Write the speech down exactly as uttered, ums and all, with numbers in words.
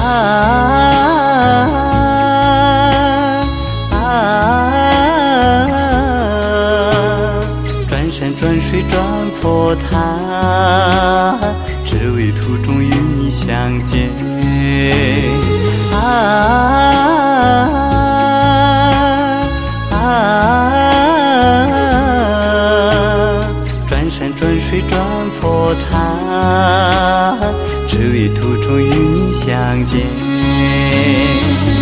转山转水转佛塔，只为途中与你相见。啊啊，转山转水转佛塔，只为途中与你相见。